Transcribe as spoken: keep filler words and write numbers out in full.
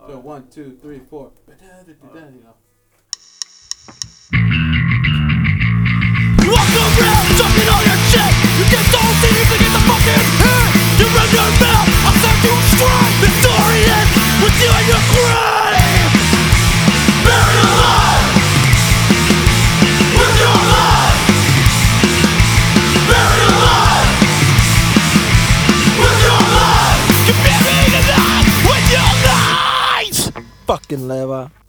So one, two, three, four. You know. You walk around talking all your shit. You get so deep to get the fucking hit. You run your mouth, I'll start to strike. The story ends with you and your grave. Buried alive with your life. Buried alive with your life. You're buried alive with your life. Fucking leva.